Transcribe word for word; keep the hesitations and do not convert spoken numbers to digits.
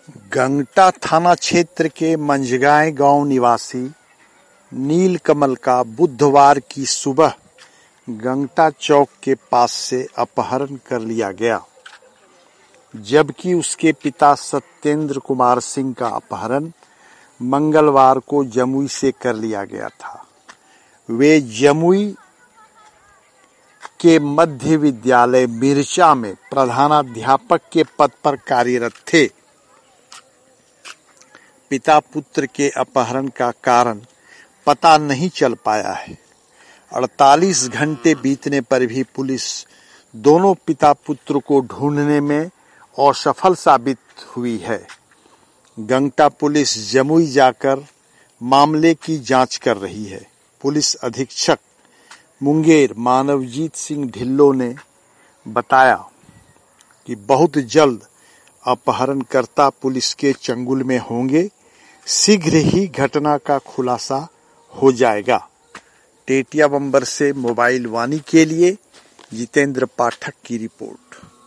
गंगटा थाना क्षेत्र के मंझगांव गांव निवासी नीलकमल का बुधवार की सुबह गंगटा चौक के पास से अपहरण कर लिया गया, जबकि उसके पिता सत्येंद्र कुमार सिंह का अपहरण मंगलवार को जमुई से कर लिया गया था। वे जमुई के मध्य विद्यालय मिर्चा में प्रधानाध्यापक के पद पर कार्यरत थे। पिता पुत्र के अपहरण का कारण पता नहीं चल पाया है। अड़तालीस घंटे बीतने पर भी पुलिस दोनों पिता पुत्र को ढूंढने में असफल साबित हुई है। गंगटा पुलिस जमुई जाकर मामले की जांच कर रही है। पुलिस अधीक्षक मुंगेर मानवजीत सिंह ढिल्लो ने बताया कि बहुत जल्द अपहरणकर्ता पुलिस के चंगुल में होंगे। शीघ्र ही घटना का खुलासा हो जाएगा। टेटिया बंबर से मोबाइल वाणी के लिए जितेंद्र पाठक की रिपोर्ट।